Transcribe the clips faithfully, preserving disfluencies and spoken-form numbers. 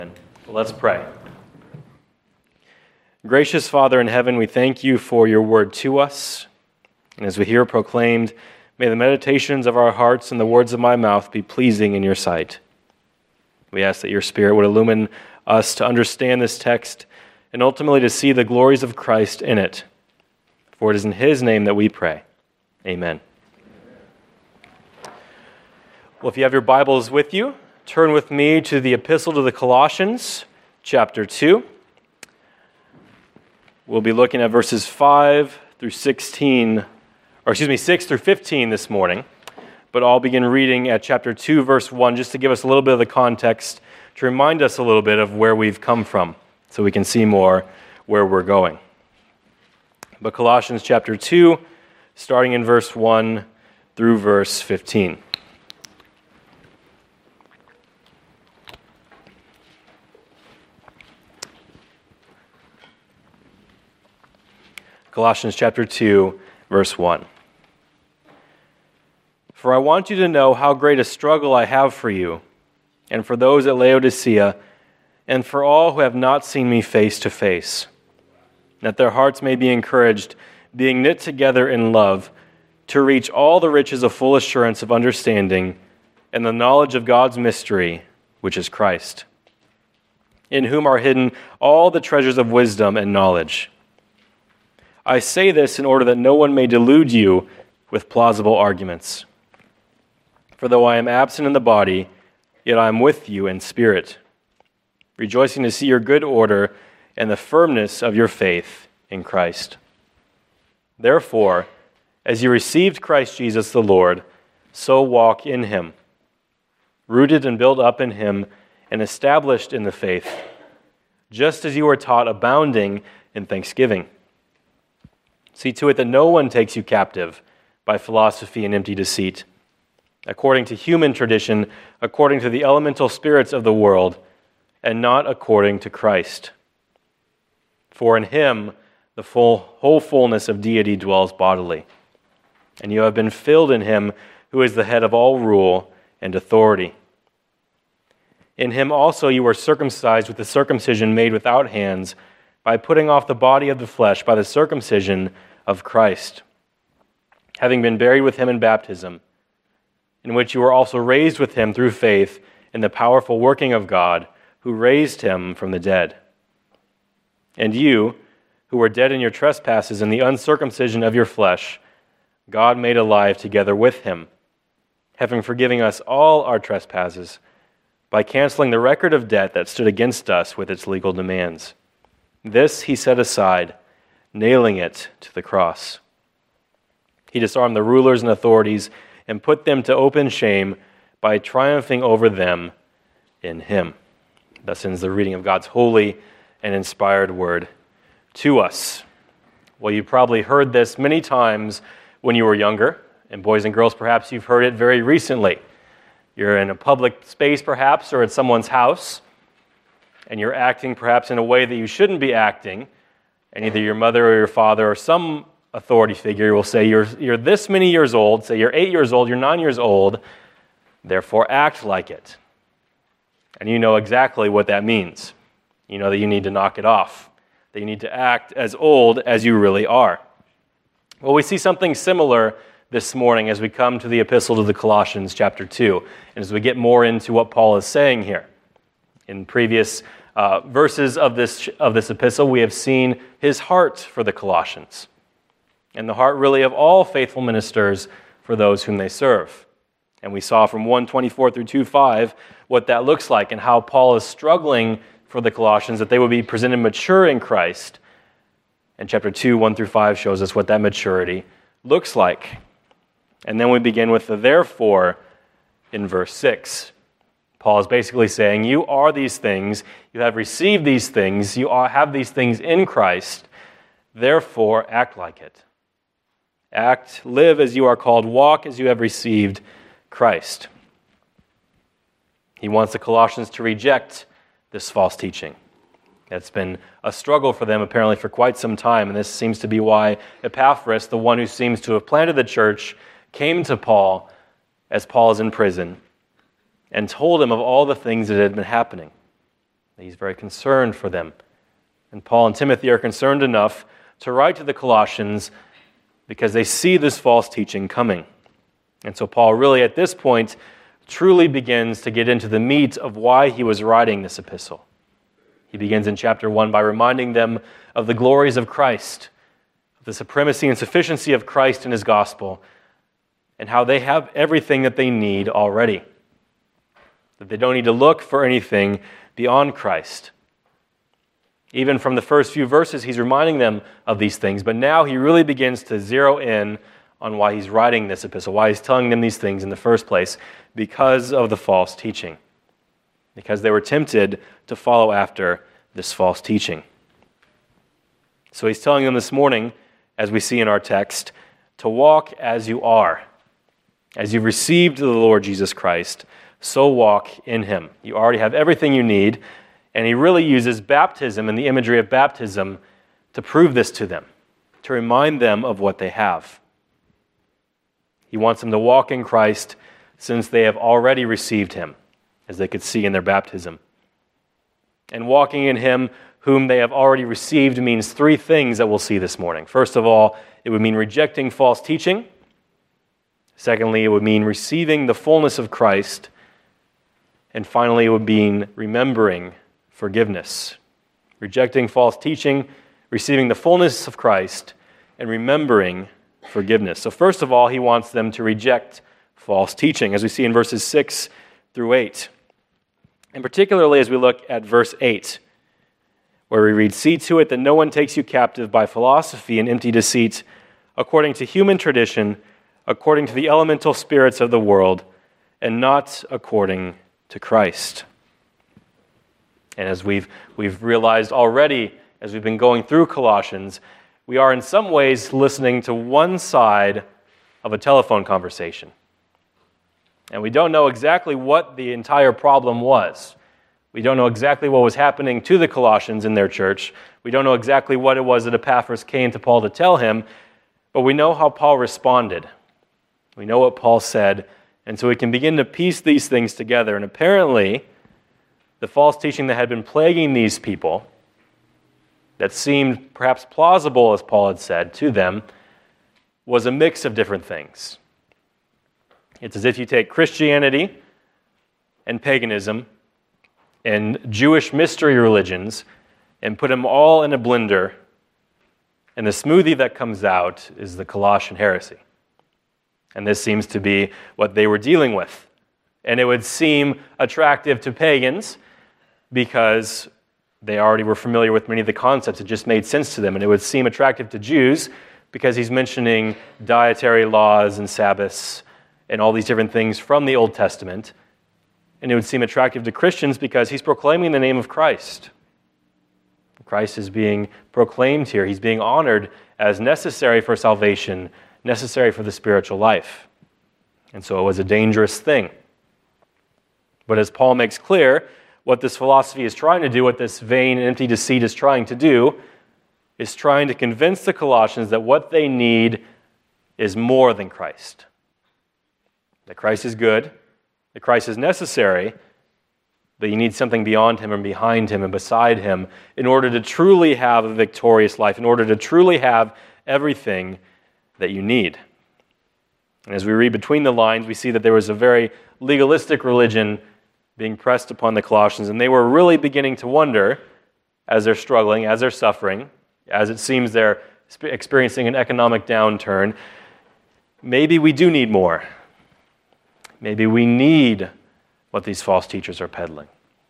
Let's pray. Gracious Father in heaven, we thank you for your word to us. And as we hear it proclaimed, may the meditations of our hearts and the words of my mouth be pleasing in your sight. We ask that your Spirit would illumine us to understand this text and ultimately to see the glories of Christ in it. For it is in his name that we pray. Amen. Well, if you have your Bibles with you, turn with me to the Epistle to the Colossians, chapter two. We'll be looking at verses five through sixteen, or excuse me, six through fifteen this morning. But I'll begin reading at chapter two, verse one, just to give us a little bit of the context, to remind us a little bit of where we've come from, so we can see more where we're going. But Colossians chapter two, starting in verse one through verse fifteen. Colossians chapter two, verse one. For I want you to know how great a struggle I have for you, and for those at Laodicea, and for all who have not seen me face to face, that their hearts may be encouraged, being knit together in love, to reach all the riches of full assurance of understanding and the knowledge of God's mystery, which is Christ, in whom are hidden all the treasures of wisdom and knowledge. I say this in order that no one may delude you with plausible arguments. For though I am absent in the body, yet I am with you in spirit, rejoicing to see your good order and the firmness of your faith in Christ. Therefore, as you received Christ Jesus the Lord, so walk in him, rooted and built up in him and established in the faith, just as you were taught, abounding in thanksgiving. See to it that no one takes you captive by philosophy and empty deceit, according to human tradition, according to the elemental spirits of the world, and not according to Christ. For in him the full, whole fullness of deity dwells bodily, and you have been filled in him who is the head of all rule and authority. In him also you were circumcised with the circumcision made without hands, by putting off the body of the flesh by the circumcision of Christ, having been buried with him in baptism, in which you were also raised with him through faith in the powerful working of God, who raised him from the dead. And you, who were dead in your trespasses and the uncircumcision of your flesh, God made alive together with him, having forgiven us all our trespasses, by canceling the record of debt that stood against us with its legal demands. This he set aside, nailing it to the cross. He disarmed the rulers and authorities and put them to open shame by triumphing over them in him. Thus ends the reading of God's holy and inspired word to us. Well, you probably heard this many times when you were younger, and boys and girls, perhaps you've heard it very recently. You're in a public space, perhaps, or at someone's house, and you're acting perhaps in a way that you shouldn't be acting, and either your mother or your father or some authority figure will say, you're, you're this many years old, say you're eight years old, you're nine years old, therefore act like it. And you know exactly what that means. You know that you need to knock it off, that you need to act as old as you really are. Well, we see something similar this morning as we come to the Epistle to the Colossians, chapter two, and as we get more into what Paul is saying here. In previous uh, verses of this of this epistle, we have seen his heart for the Colossians, and the heart really of all faithful ministers for those whom they serve. And we saw from one twenty-four through two five what that looks like and how Paul is struggling for the Colossians that they would be presented mature in Christ. And chapter two, one through five shows us what that maturity looks like. And then we begin with the therefore in verse six. Paul is basically saying, you are these things, you have received these things, you are, have these things in Christ, therefore act like it. Act, live as you are called, walk as you have received Christ. He wants the Colossians to reject this false teaching. It's been a struggle for them apparently for quite some time, and this seems to be why Epaphras, the one who seems to have planted the church, came to Paul as Paul is in prison and told him of all the things that had been happening. He's very concerned for them. And Paul and Timothy are concerned enough to write to the Colossians because they see this false teaching coming. And so Paul really at this point truly begins to get into the meat of why he was writing this epistle. He begins in chapter one by reminding them of the glories of Christ, of the supremacy and sufficiency of Christ and his gospel, and how they have everything that they need already. That they don't need to look for anything beyond Christ. Even from the first few verses, he's reminding them of these things, but now he really begins to zero in on why he's writing this epistle, why he's telling them these things in the first place, because of the false teaching. Because they were tempted to follow after this false teaching. So he's telling them this morning, as we see in our text, to walk as you are. As you've received the Lord Jesus Christ, so walk in him. You already have everything you need, and he really uses baptism and the imagery of baptism to prove this to them, to remind them of what they have. He wants them to walk in Christ since they have already received him, as they could see in their baptism. And walking in him whom they have already received means three things that we'll see this morning. First of all, it would mean rejecting false teaching. Secondly, it would mean receiving the fullness of Christ. And finally, it would mean remembering forgiveness. Rejecting false teaching, receiving the fullness of Christ, and remembering forgiveness. So first of all, he wants them to reject false teaching, as we see in verses six through eight. And particularly as we look at verse eight, where we read, "See to it that no one takes you captive by philosophy and empty deceit, according to human tradition, according to the elemental spirits of the world, and not according to Christ." And as we've, we've realized already, as we've been going through Colossians, we are in some ways listening to one side of a telephone conversation. And we don't know exactly what the entire problem was. We don't know exactly what was happening to the Colossians in their church. We don't know exactly what it was that Epaphras came to Paul to tell him, but we know how Paul responded. We know what Paul said, and so we can begin to piece these things together. And apparently, the false teaching that had been plaguing these people, that seemed perhaps plausible, as Paul had said, to them, was a mix of different things. It's as if you take Christianity and paganism and Jewish mystery religions and put them all in a blender, and the smoothie that comes out is the Colossian heresy. And this seems to be what they were dealing with. And it would seem attractive to pagans because they already were familiar with many of the concepts. It just made sense to them. And it would seem attractive to Jews because he's mentioning dietary laws and Sabbaths and all these different things from the Old Testament. And it would seem attractive to Christians because he's proclaiming the name of Christ. Christ is being proclaimed here. He's being honored as necessary for salvation, necessary for the spiritual life. And so it was a dangerous thing. But as Paul makes clear, what this philosophy is trying to do, what this vain and empty deceit is trying to do, is trying to convince the Colossians that what they need is more than Christ. That Christ is good, that Christ is necessary, but you need something beyond him and behind him and beside him in order to truly have a victorious life, in order to truly have everything that you need. And as we read between the lines, we see that there was a very legalistic religion being pressed upon the Colossians, and they were really beginning to wonder, as they're struggling, as they're suffering, as it seems they're experiencing an economic downturn, maybe we do need more. Maybe we need what these false teachers are peddling.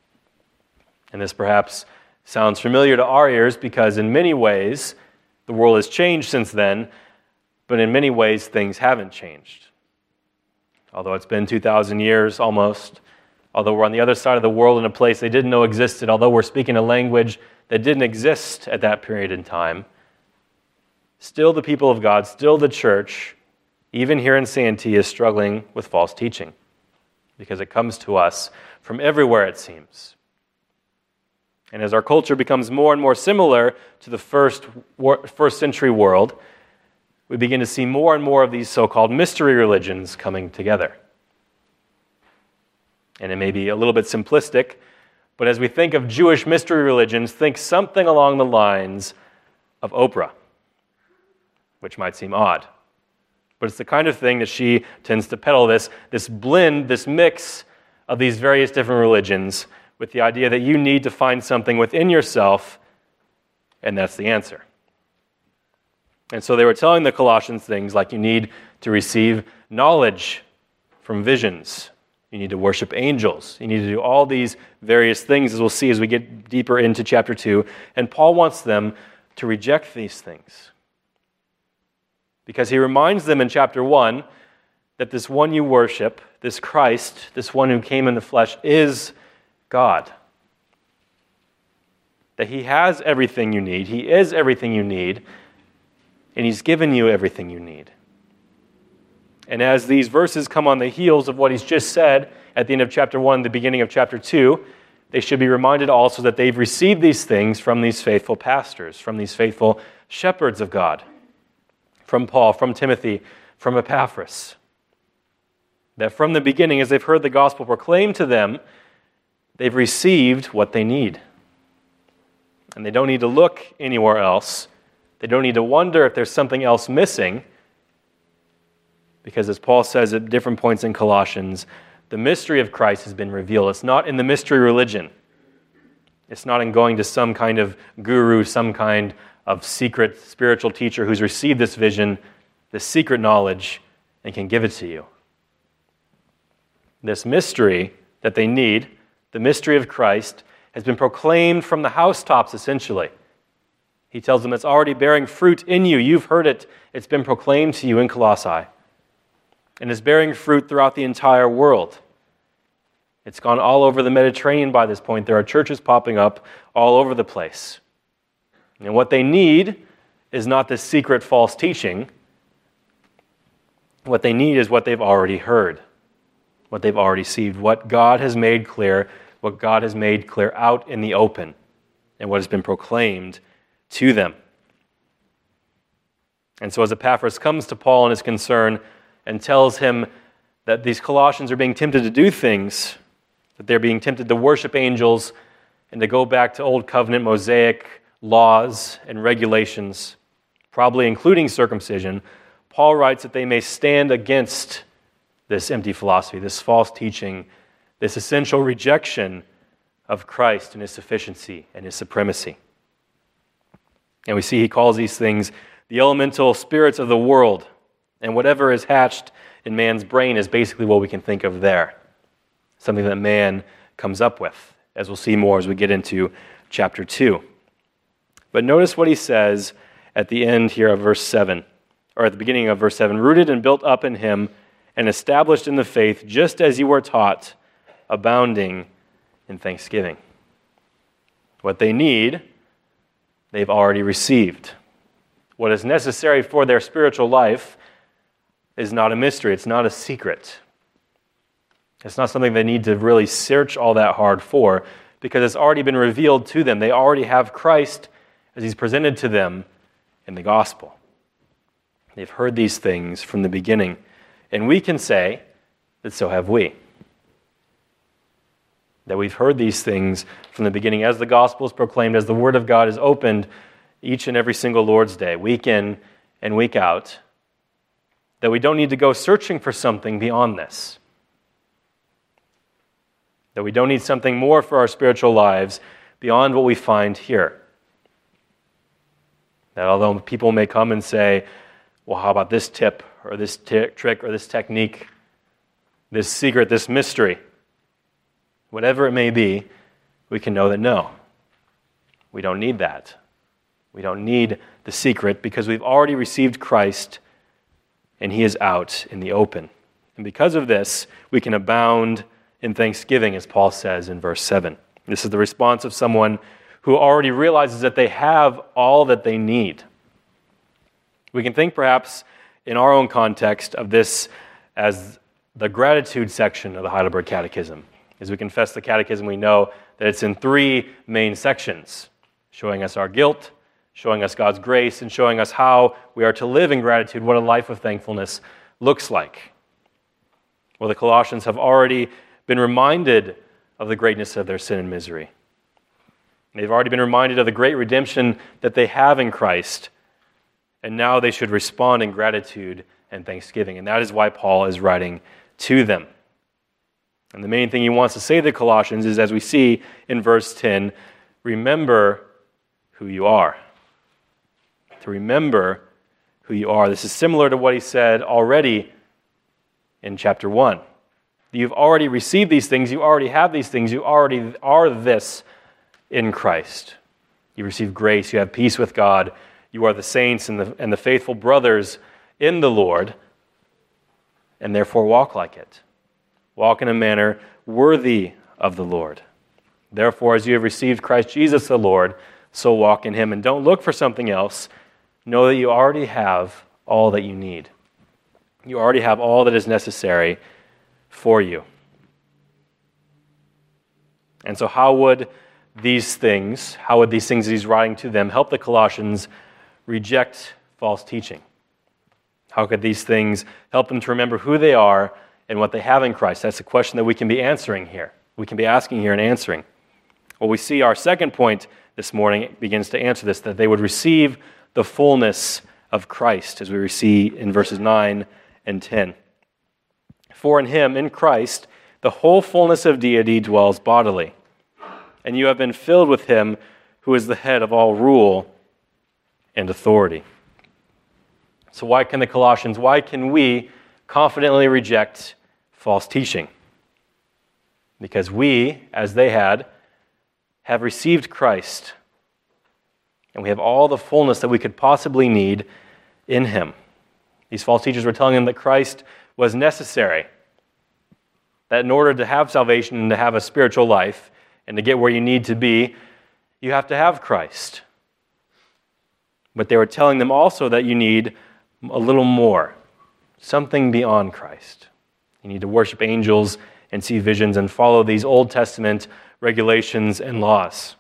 And this perhaps sounds familiar to our ears because in many ways, the world has changed since then, but in many ways, things haven't changed. Although it's been two thousand years almost, although we're on the other side of the world in a place they didn't know existed, although we're speaking a language that didn't exist at that period in time, still the people of God, still the church, even here in Santee, is struggling with false teaching because it comes to us from everywhere, it seems. And as our culture becomes more and more similar to the first, first century world, we begin to see more and more of these so-called mystery religions coming together. And it may be a little bit simplistic, But as we think of Jewish mystery religions, think something along the lines of Oprah, which might seem odd. But it's the kind of thing that she tends to peddle, this, this blend, this mix of these various different religions with the idea that you need to find something within yourself, and that's the answer. And so they were telling the Colossians things like you need to receive knowledge from visions. You need to worship angels. You need to do all these various things, as we'll see as we get deeper into chapter two. And Paul wants them to reject these things, because he reminds them in chapter one that this one you worship, this Christ, this one who came in the flesh, is God. That he has everything you need. He is everything you need. And he's given you everything you need. And as these verses come on the heels of what he's just said at the end of chapter one, the beginning of chapter two, they should be reminded also that they've received these things from these faithful pastors, from these faithful shepherds of God, from Paul, from Timothy, from Epaphras. That from the beginning, as they've heard the gospel proclaimed to them, they've received what they need. And they don't need to look anywhere else. They don't need to wonder if there's something else missing, because as Paul says at different points in Colossians, the mystery of Christ has been revealed. It's not in the mystery religion. It's not in going to some kind of guru, some kind of secret spiritual teacher who's received this vision, this secret knowledge, and can give it to you. This mystery that they need, the mystery of Christ, has been proclaimed from the housetops, essentially. He tells them it's already bearing fruit in you. You've heard it. It's been proclaimed to you in Colossae. And it's bearing fruit throughout the entire world. It's gone all over the Mediterranean by this point. There are churches popping up all over the place. And what they need is not this secret false teaching. What they need is what they've already heard, what they've already received, what God has made clear, what God has made clear out in the open, and what has been proclaimed to them. And so as Epaphras comes to Paul in his concern and tells him that these Colossians are being tempted to do things, that they're being tempted to worship angels and to go back to Old Covenant Mosaic laws and regulations, probably including circumcision, Paul writes that they may stand against this empty philosophy, this false teaching, this essential rejection of Christ and his sufficiency and his supremacy. And we see he calls these things the elemental spirits of the world. And whatever is hatched in man's brain is basically what we can think of there. Something that man comes up with, as we'll see more as we get into chapter two. But notice what he says at the end here of verse seven, or at the beginning of verse seven, rooted and built up in him and established in the faith, just as you were taught, abounding in thanksgiving. What they need, they've already received. What is necessary for their spiritual life is not a mystery. It's not a secret. It's not something they need to really search all that hard for, because it's already been revealed to them. They already have Christ as he's presented to them in the gospel. They've heard these things from the beginning. And we can say that so have we. That we've heard these things from the beginning as the gospel is proclaimed, as the word of God is opened each and every single Lord's Day, week in and week out, that we don't need to go searching for something beyond this. That we don't need something more for our spiritual lives beyond what we find here. That although people may come and say, well, how about this tip or this t- trick or this technique, this secret, this mystery, whatever it may be, we can know that no, we don't need that. We don't need the secret because we've already received Christ and he is out in the open. And because of this, we can abound in thanksgiving, as Paul says in verse seven. This is the response of someone who already realizes that they have all that they need. We can think perhaps in our own context of this as the gratitude section of the Heidelberg Catechism. As we confess the Catechism, we know that it's in three main sections, showing us our guilt, showing us God's grace, and showing us how we are to live in gratitude, what a life of thankfulness looks like. Well, the Colossians have already been reminded of the greatness of their sin and misery. They've already been reminded of the great redemption that they have in Christ, and now they should respond in gratitude and thanksgiving. And that is why Paul is writing to them. And the main thing he wants to say to the Colossians is, as we see in verse ten, remember who you are. To remember who you are. This is similar to what he said already in chapter one. You've already received these things, you already have these things, you already are this in Christ. You receive grace, you have peace with God, you are the saints and the, and the faithful brothers in the Lord, and therefore walk like it. Walk in a manner worthy of the Lord. Therefore, as you have received Christ Jesus the Lord, so walk in him. And don't look for something else. Know that you already have all that you need. You already have all that is necessary for you. And so how would these things, how would these things that he's writing to them help the Colossians reject false teaching? How could these things help them to remember who they are and what they have in Christ? That's a question that we can be answering here. We can be asking here and answering. Well, we see our second point this morning begins to answer this, that they would receive the fullness of Christ, as we see in verses nine and ten. For in him, in Christ, the whole fullness of deity dwells bodily, and you have been filled with him who is the head of all rule and authority. So why can the Colossians, why can we confidently reject false teaching? Because we, as they had, have received Christ, and we have all the fullness that we could possibly need in him. These false teachers were telling them that Christ was necessary, that in order to have salvation and to have a spiritual life and to get where you need to be, you have to have Christ. But they were telling them also that you need a little more, something beyond Christ. You need to worship angels and see visions and follow these Old Testament regulations and laws.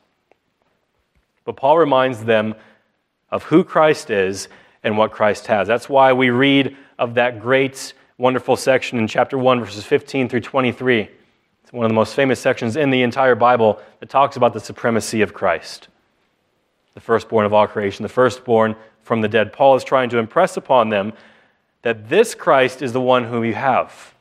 But Paul reminds them of who Christ is and what Christ has. That's why we read of that great, wonderful section in chapter one, verses fifteen through twenty-three. It's one of the most famous sections in the entire Bible that talks about the supremacy of Christ. The firstborn of all creation, the firstborn from the dead. Paul is trying to impress upon them that this Christ is the one whom you have.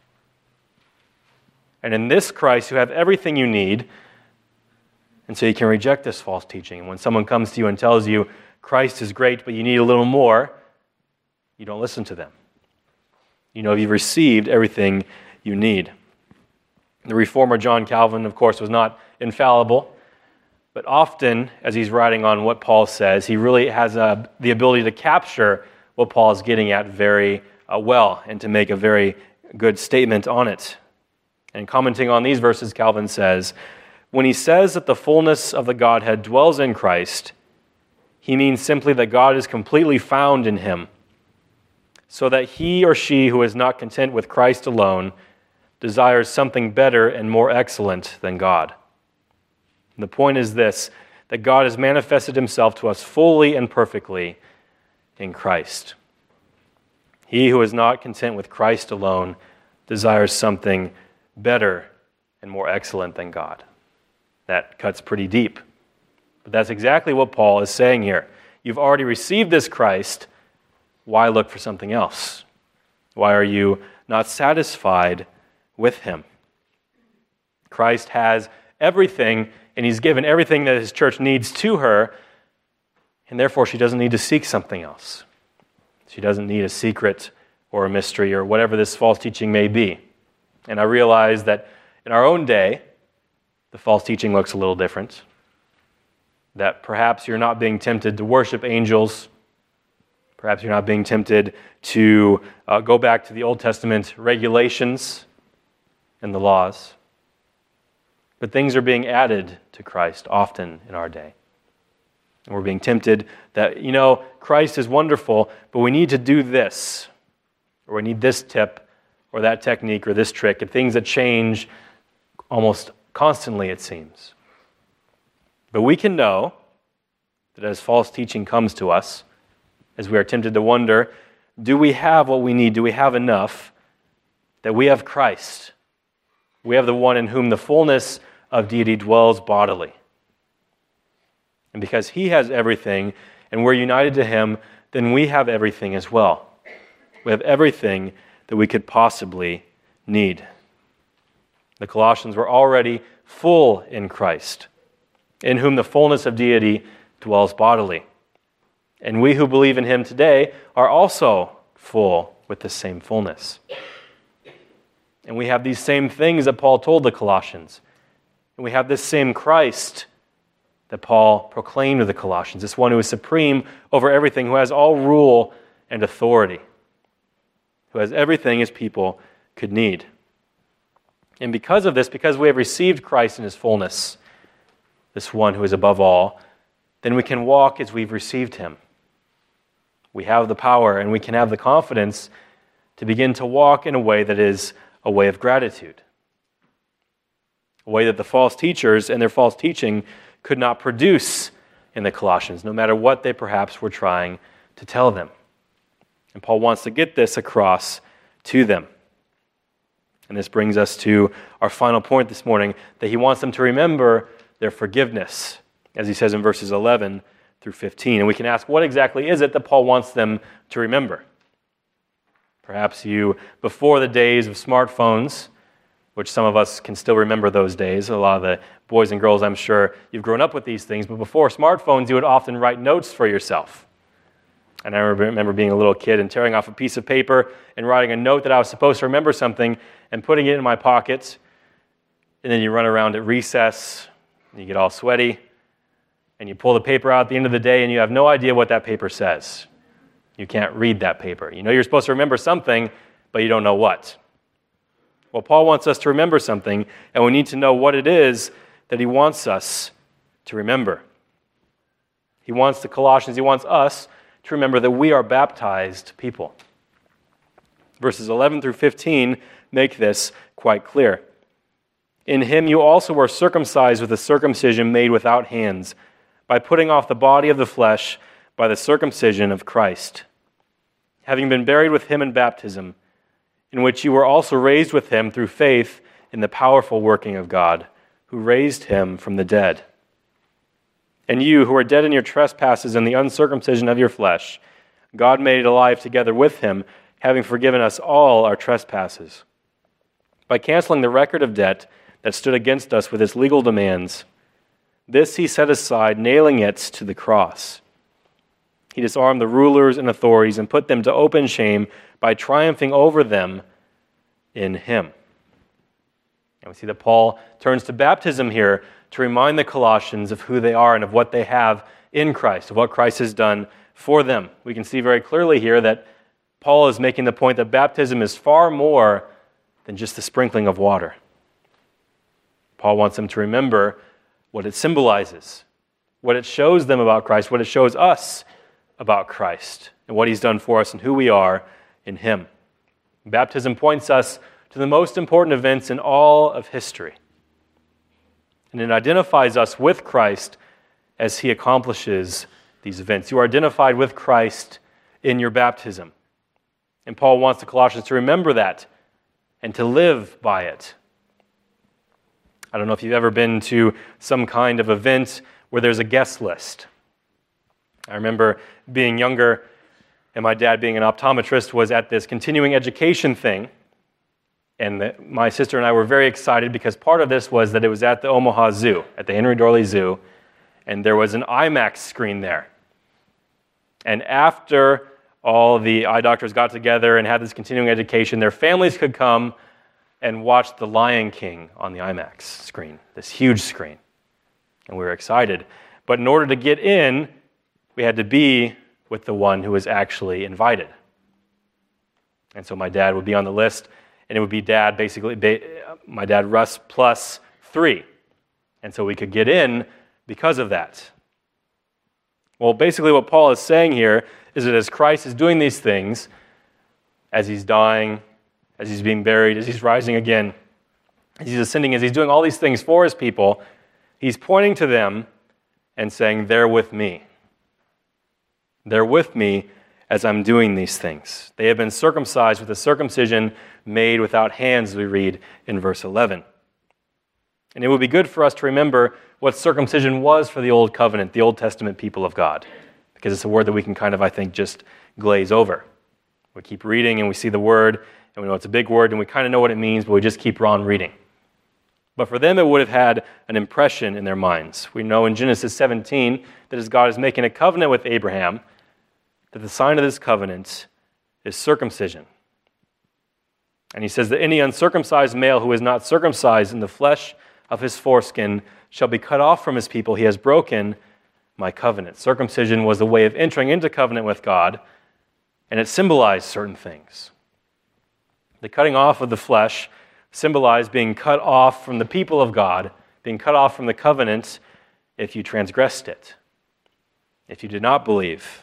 And in this Christ, you have everything you need, and so you can reject this false teaching. When someone comes to you and tells you Christ is great, but you need a little more, you don't listen to them. You know you've received everything you need. The reformer John Calvin, of course, was not infallible, but often, as he's writing on what Paul says, he really has uh, the ability to capture what Paul is getting at very uh, well and to make a very good statement on it. And commenting on these verses, Calvin says, when he says that the fullness of the Godhead dwells in Christ, he means simply that God is completely found in him, so that he or she who is not content with Christ alone desires something better and more excellent than God. And the point is this, that God has manifested himself to us fully and perfectly in Christ. He who is not content with Christ alone desires something better and more excellent than God. That cuts pretty deep. But that's exactly what Paul is saying here. You've already received this Christ. Why look for something else? Why are you not satisfied with him? Christ has everything, and he's given everything that his church needs to her, and therefore she doesn't need to seek something else. She doesn't need a secret or a mystery or whatever this false teaching may be. And I realize that in our own day, the false teaching looks a little different. That perhaps you're not being tempted to worship angels. Perhaps you're not being tempted to uh, go back to the Old Testament regulations and the laws. But things are being added to Christ often in our day. And we're being tempted that, you know, Christ is wonderful, but we need to do this, or we need this tip, or that technique, or this trick, and things that change almost constantly, it seems. But we can know that as false teaching comes to us, as we are tempted to wonder, do we have what we need? Do we have enough? That we have Christ. We have the one in whom the fullness of deity dwells bodily. And because he has everything and we're united to him, then we have everything as well. We have everything that we could possibly need. The Colossians were already full in Christ, in whom the fullness of deity dwells bodily. And we who believe in him today are also full with the same fullness. And we have these same things that Paul told the Colossians. And we have this same Christ that Paul proclaimed to the Colossians, this one who is supreme over everything, who has all rule and authority, who has everything his people could need. And because of this, because we have received Christ in his fullness, this one who is above all, then we can walk as we've received him. We have the power and we can have the confidence to begin to walk in a way that is a way of gratitude. A way that the false teachers and their false teaching could not produce in the Colossians, no matter what they perhaps were trying to tell them. And Paul wants to get this across to them. And this brings us to our final point this morning, that he wants them to remember their forgiveness, as he says in verses eleven through fifteen. And we can ask, what exactly is it that Paul wants them to remember? Perhaps you, before the days of smartphones, which some of us can still remember those days, a lot of the boys and girls, I'm sure you've grown up with these things, but before smartphones, you would often write notes for yourself. And I remember being a little kid and tearing off a piece of paper and writing a note that I was supposed to remember something and putting it in my pocket. And then you run around at recess, and you get all sweaty, and you pull the paper out at the end of the day, and you have no idea what that paper says. You can't read that paper. You know you're supposed to remember something, but you don't know what. Well, Paul wants us to remember something, and we need to know what it is that he wants us to remember. He wants the Colossians, he wants us to remember that we are baptized people. Verses eleven through fifteen make this quite clear. In him you also were circumcised with a circumcision made without hands, by putting off the body of the flesh by the circumcision of Christ, having been buried with him in baptism, in which you were also raised with him through faith in the powerful working of God, who raised him from the dead. And you, who are dead in your trespasses and the uncircumcision of your flesh, God made alive together with him, having forgiven us all our trespasses, by canceling the record of debt that stood against us with its legal demands. This he set aside, nailing it to the cross. He disarmed the rulers and authorities and put them to open shame by triumphing over them in him. And we see that Paul turns to baptism here to remind the Colossians of who they are and of what they have in Christ, of what Christ has done for them. We can see very clearly here that Paul is making the point that baptism is far more than just the sprinkling of water. Paul wants them to remember what it symbolizes, what it shows them about Christ, what it shows us about Christ, and what he's done for us and who we are in him. Baptism points us to the most important events in all of history. And it identifies us with Christ as he accomplishes these events. You are identified with Christ in your baptism. And Paul wants the Colossians to remember that and to live by it. I don't know if you've ever been to some kind of event where there's a guest list. I remember being younger, and my dad, being an optometrist, was at this continuing education thing. And the, my sister and I were very excited because part of this was that it was at the Omaha Zoo, at the Henry Dorley Zoo, and there was an IMAX screen there. And after all the eye doctors got together and had this continuing education, their families could come and watch The Lion King on the IMAX screen, this huge screen. And we were excited. But in order to get in, we had to be with the one who was actually invited. And so my dad would be on the list, and it would be dad, basically, my dad, Russ, plus three. And so we could get in because of that. Well, basically what Paul is saying here is that as Christ is doing these things, as he's dying, as he's being buried, as he's rising again, as he's ascending, as he's doing all these things for his people, he's pointing to them and saying, they're with me. They're with me as I'm doing these things. They have been circumcised with a circumcision made without hands, we read in verse eleven. And it would be good for us to remember what circumcision was for the Old Covenant, the Old Testament people of God, because it's a word that we can kind of, I think, just glaze over. We keep reading and we see the word, and we know it's a big word, and we kind of know what it means, but we just keep on reading. But for them, it would have had an impression in their minds. We know in Genesis seventeen that as God is making a covenant with Abraham, that the sign of this covenant is circumcision. And he says that any uncircumcised male who is not circumcised in the flesh of his foreskin shall be cut off from his people. He has broken my covenant. Circumcision was the way of entering into covenant with God, and it symbolized certain things. The cutting off of the flesh symbolized being cut off from the people of God, being cut off from the covenant if you transgressed it, if you did not believe.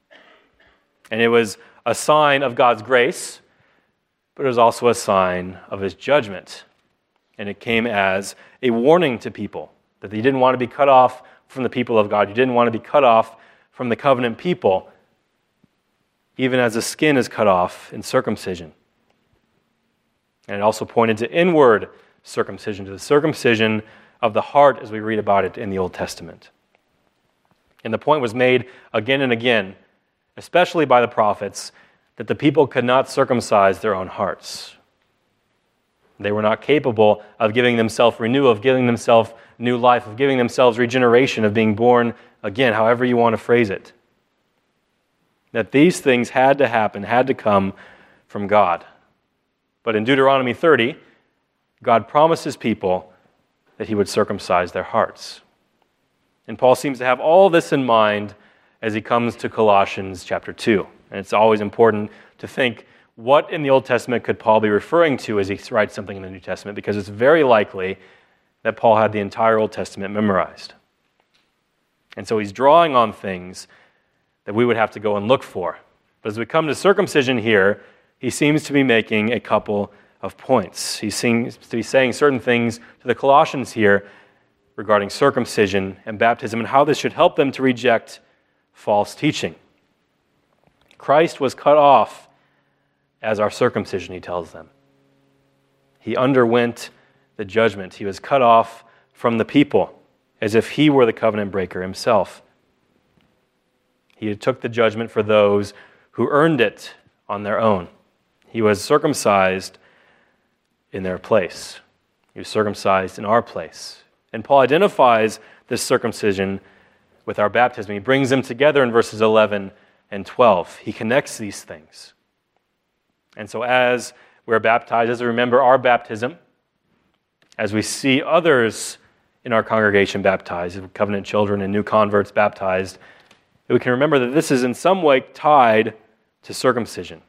And it was a sign of God's grace, but it was also a sign of his judgment. And it came as a warning to people that you didn't want to be cut off from the people of God. You didn't want to be cut off from the covenant people, even as the skin is cut off in circumcision. And it also pointed to inward circumcision, to the circumcision of the heart as we read about it in the Old Testament. And the point was made again and again, especially by the prophets, that the people could not circumcise their own hearts. They were not capable of giving themselves renewal, of giving themselves new life, of giving themselves regeneration, of being born again, however you want to phrase it. That these things had to happen, had to come from God. But in Deuteronomy thirty, God promises people that he would circumcise their hearts. And Paul seems to have all this in mind as he comes to Colossians chapter two. And it's always important to think, what in the Old Testament could Paul be referring to as he writes something in the New Testament? Because it's very likely that Paul had the entire Old Testament memorized. And so he's drawing on things that we would have to go and look for. But as we come to circumcision here, he seems to be making a couple of points. He seems to be saying certain things to the Colossians here regarding circumcision and baptism and how this should help them to reject false teaching. Christ was cut off as our circumcision, he tells them. He underwent the judgment. He was cut off from the people as if he were the covenant breaker himself. He took the judgment for those who earned it on their own. He was circumcised in their place. He was circumcised in our place. And Paul identifies this circumcision with our baptism. He brings them together in verses eleven and twelve. He connects these things. And so as we're baptized, as we remember our baptism, as we see others in our congregation baptized, covenant children and new converts baptized, we can remember that this is in some way tied to circumcision.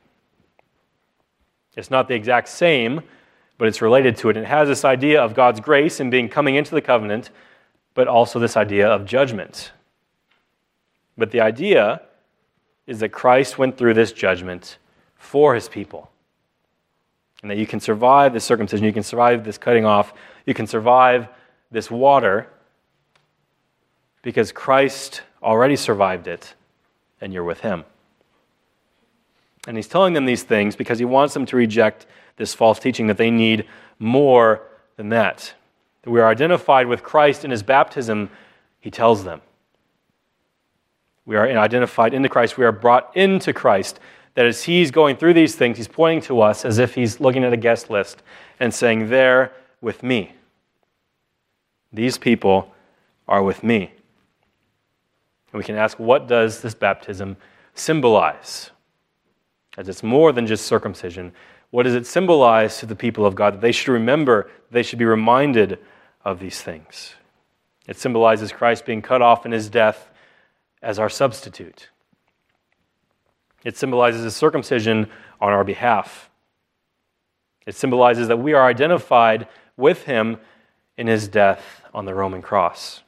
It's not the exact same, but it's related to it. It has this idea of God's grace and being coming into the covenant, but also this idea of judgment. But the idea is that Christ went through this judgment for his people. And that you can survive this circumcision, you can survive this cutting off, you can survive this water because Christ already survived it and you're with him. And he's telling them these things because he wants them to reject this false teaching that they need more than that. That we are identified with Christ in his baptism, he tells them. We are identified into Christ. We are brought into Christ. That as he's going through these things, he's pointing to us as if he's looking at a guest list and saying, "They're with me. These people are with me." And we can ask, what does this baptism symbolize? As it's more than just circumcision. What does it symbolize to the people of God? That they should remember, that they should be reminded of these things. It symbolizes Christ being cut off in his death as our substitute. It symbolizes his circumcision on our behalf. It symbolizes that we are identified with him in his death on the Roman cross.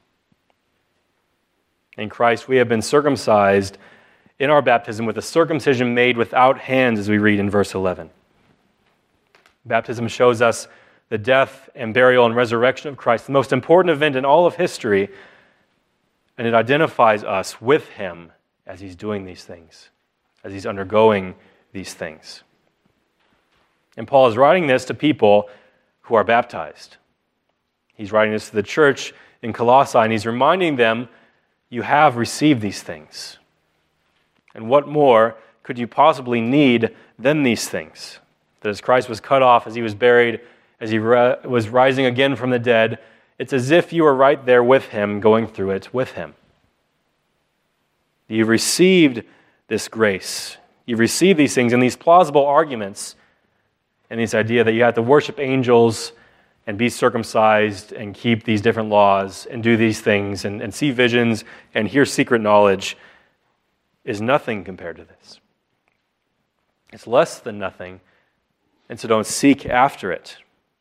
In Christ, we have been circumcised in our baptism with a circumcision made without hands, as we read in verse eleven. Baptism shows us the death and burial and resurrection of Christ, the most important event in all of history, and it identifies us with him as he's doing these things, as he's undergoing these things. And Paul is writing this to people who are baptized. He's writing this to the church in Colossae, and he's reminding them, you have received these things. And what more could you possibly need than these things? That as Christ was cut off, as he was buried, as he ra- was rising again from the dead, it's as if you were right there with him, going through it with him. You've received this grace. You've received these things and these plausible arguments and this idea that you have to worship angels and be circumcised and keep these different laws and do these things and, and see visions and hear secret knowledge is nothing compared to this. It's less than nothing, and so don't seek after it.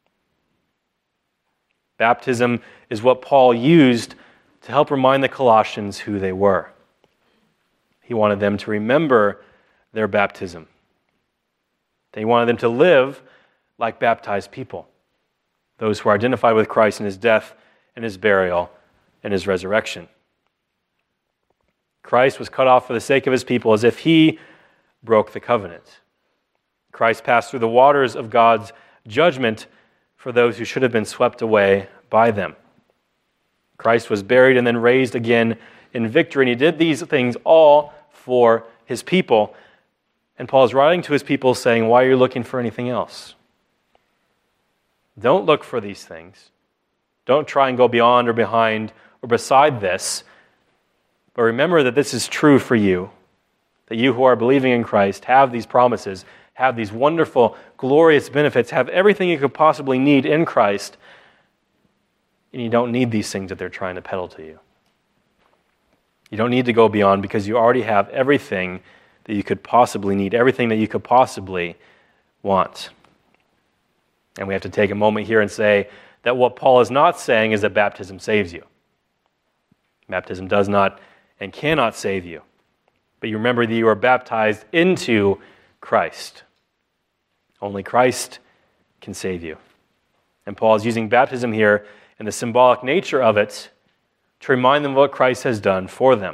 Baptism is what Paul used to help remind the Colossians who they were. He wanted them to remember their baptism. He wanted them to live like baptized people, those who are identified with Christ in his death and his burial and his resurrection. Christ was cut off for the sake of his people as if he broke the covenant. Christ passed through the waters of God's judgment for those who should have been swept away by them. Christ was buried and then raised again in victory, and he did these things all for his people. And Paul is writing to his people saying, why are you looking for anything else? Don't look for these things. Don't try and go beyond or behind or beside this. But remember that this is true for you, that you who are believing in Christ have these promises, have these wonderful, glorious benefits, have everything you could possibly need in Christ, and you don't need these things that they're trying to peddle to you. You don't need to go beyond because you already have everything that you could possibly need, everything that you could possibly want. And we have to take a moment here and say that what Paul is not saying is that baptism saves you. Baptism does not and cannot save you. But you remember that you are baptized into Christ. Only Christ can save you. And Paul is using baptism here and the symbolic nature of it to remind them of what Christ has done for them.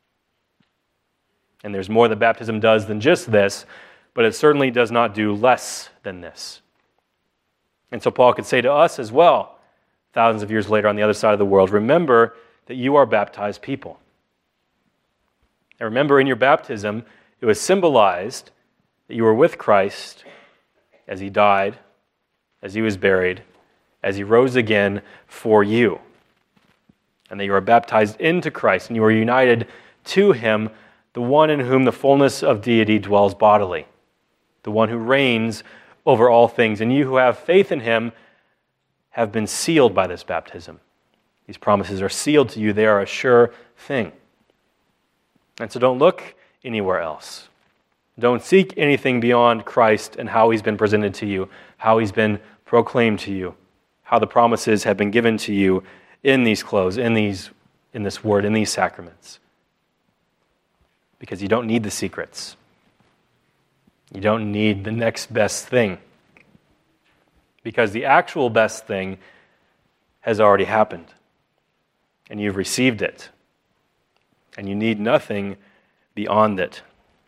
And there's more that baptism does than just this, but it certainly does not do less than this. And so Paul could say to us as well, thousands of years later on the other side of the world, remember that you are baptized people. And remember in your baptism, it was symbolized that you were with Christ as he died, as he was buried, as he rose again for you. And that you are baptized into Christ and you are united to him, the one in whom the fullness of deity dwells bodily, the one who reigns over all things. And you who have faith in him have been sealed by this baptism. These promises are sealed to you. They are a sure thing. And so don't look anywhere else. Don't seek anything beyond Christ and how he's been presented to you, how he's been proclaimed to you, how the promises have been given to you in these clothes, in these, in this word, in these sacraments. Because you don't need the secrets. You don't need the next best thing. Because the actual best thing has already happened. And you've received it. And you need nothing beyond it.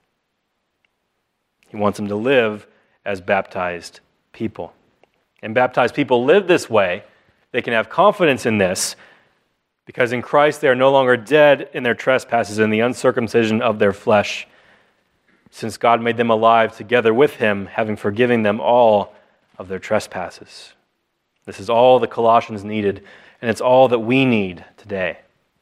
He wants them to live as baptized people. And baptized people live this way. They can have confidence in this because in Christ they are no longer dead in their trespasses and the uncircumcision of their flesh, since God made them alive together with him, having forgiven them all of their trespasses. This is all the Colossians needed, and it's all that we need today.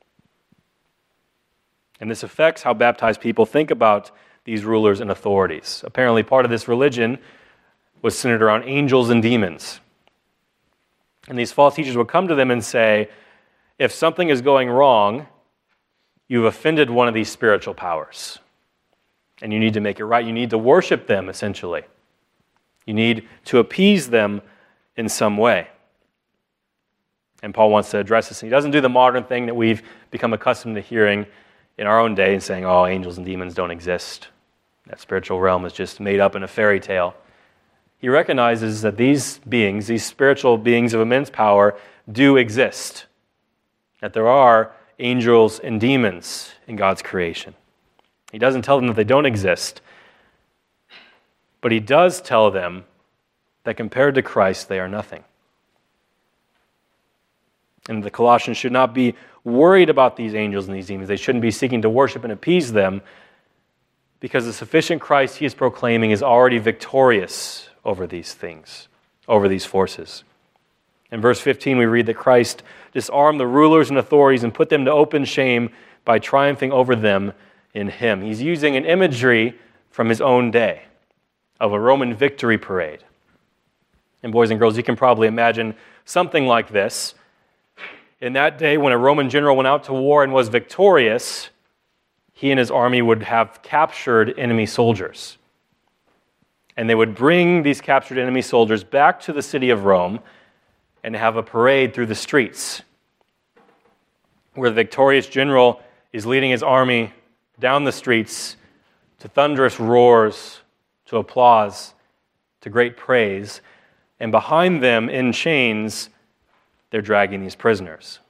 And this affects how baptized people think about these rulers and authorities. Apparently, part of this religion was centered around angels and demons. And these false teachers would come to them and say, if something is going wrong, you've offended one of these spiritual powers. And you need to make it right. You need to worship them, essentially. You need to appease them in some way. And Paul wants to address this. And he doesn't do the modern thing that we've become accustomed to hearing in our own day and saying, oh, angels and demons don't exist. That spiritual realm is just made up in a fairy tale. He recognizes that these beings, these spiritual beings of immense power, do exist. That there are angels and demons in God's creation. He doesn't tell them that they don't exist, but he does tell them that compared to Christ, they are nothing. And the Colossians should not be worried about these angels and these demons. They shouldn't be seeking to worship and appease them, because the sufficient Christ he is proclaiming is already victorious over these things, over these forces. In verse fifteen, we read that Christ disarmed the rulers and authorities and put them to open shame by triumphing over them in him. He's using an imagery from his own day of a Roman victory parade. And boys and girls, you can probably imagine something like this. In that day, when a Roman general went out to war and was victorious, he and his army would have captured enemy soldiers. And they would bring these captured enemy soldiers back to the city of Rome and have a parade through the streets, where the victorious general is leading his army down the streets to thunderous roars, to applause, to great praise. And behind them, in chains, they're dragging these prisoners.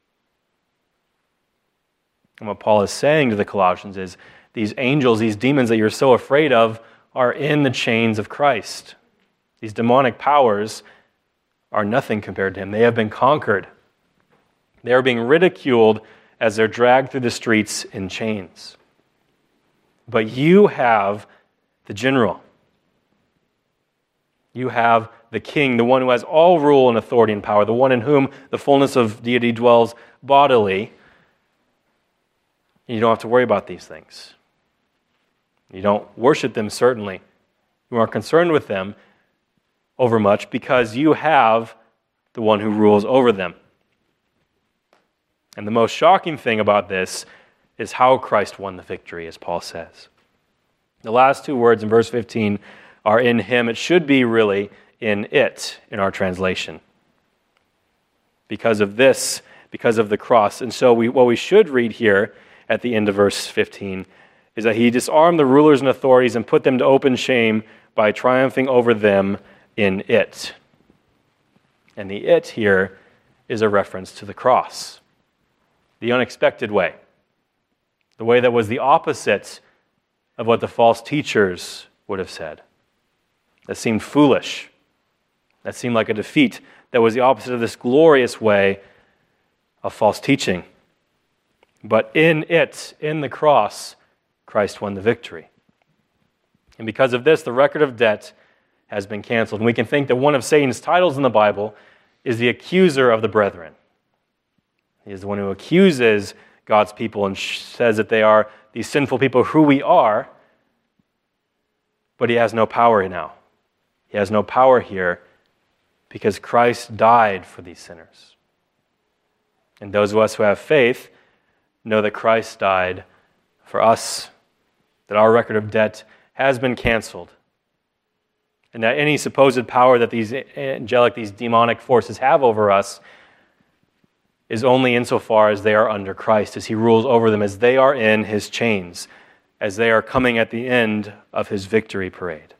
And what Paul is saying to the Colossians is, these angels, these demons that you're so afraid of, are in the chains of Christ. These demonic powers are nothing compared to him. They have been conquered. They are being ridiculed as they're dragged through the streets in chains. But you have the general. You have the king, the one who has all rule and authority and power, the one in whom the fullness of deity dwells bodily. You don't have to worry about these things. You don't worship them, certainly. You aren't concerned with them overmuch because you have the one who rules over them. And the most shocking thing about this is how Christ won the victory, as Paul says. The last two words in verse fifteen are in him. It should be really in it in our translation. Because of this, because of the cross. And so we, what we should read here at the end of verse fifteen is that he disarmed the rulers and authorities and put them to open shame by triumphing over them in it. And the it here is a reference to the cross. The unexpected way. The way that was the opposite of what the false teachers would have said. That seemed foolish. That seemed like a defeat. That was the opposite of this glorious way of false teaching. But in it, in the cross, Christ won the victory. And because of this, the record of debt has been canceled. And we can think that one of Satan's titles in the Bible is the accuser of the brethren. He is the one who accuses God's people and says that they are these sinful people who we are, but he has no power now. He has no power here because Christ died for these sinners. And those of us who have faith know that Christ died for us, that our record of debt has been canceled, and that any supposed power that these angelic, these demonic forces have over us is only insofar as they are under Christ, as he rules over them, as they are in his chains, as they are coming at the end of his victory parade.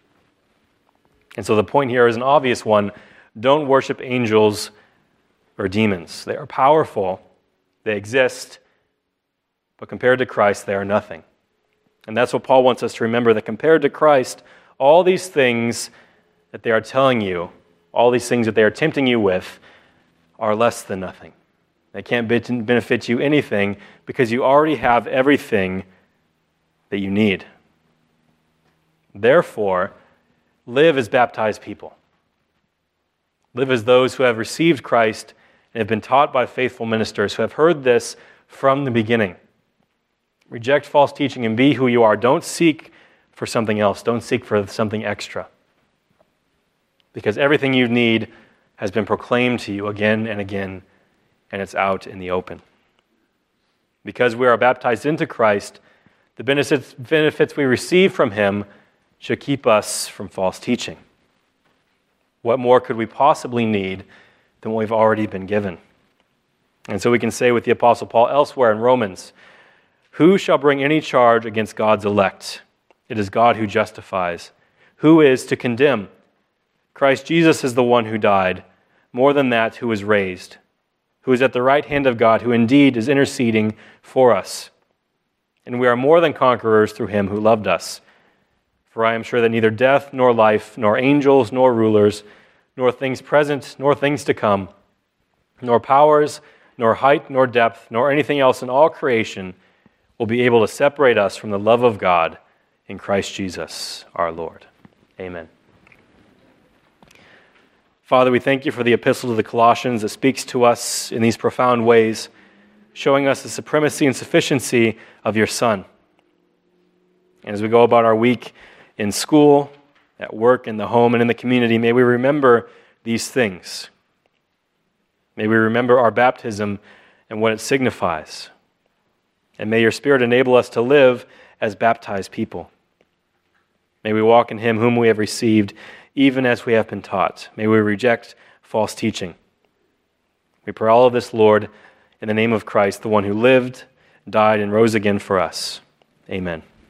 And so the point here is an obvious one. Don't worship angels or demons. They are powerful. They exist. But compared to Christ, they are nothing. And that's what Paul wants us to remember, that compared to Christ, all these things that they are telling you, all these things that they are tempting you with, are less than nothing. They can't benefit you anything because you already have everything that you need. Therefore, live as baptized people. Live as those who have received Christ and have been taught by faithful ministers who have heard this from the beginning. Reject false teaching and be who you are. Don't seek for something else. Don't seek for something extra. Because everything you need has been proclaimed to you again and again, and it's out in the open. Because we are baptized into Christ, the benefits, benefits we receive from him should keep us from false teaching. What more could we possibly need than what we've already been given? And so we can say with the Apostle Paul elsewhere in Romans, who shall bring any charge against God's elect? It is God who justifies. Who is to condemn? Christ Jesus is the one who died, more than that, who was raised, who is at the right hand of God, who indeed is interceding for us. And we are more than conquerors through him who loved us. For I am sure that neither death, nor life, nor angels, nor rulers, nor things present, nor things to come, nor powers, nor height, nor depth, nor anything else in all creation will be able to separate us from the love of God in Christ Jesus our Lord. Amen. Father, we thank you for the epistle to the Colossians that speaks to us in these profound ways, showing us the supremacy and sufficiency of your Son. And as we go about our week in school, at work, in the home, and in the community, may we remember these things. May we remember our baptism and what it signifies. And may your Spirit enable us to live as baptized people. May we walk in him whom we have received, even as we have been taught. May we reject false teaching. We pray all of this, Lord, in the name of Christ, the one who lived, died, and rose again for us. Amen.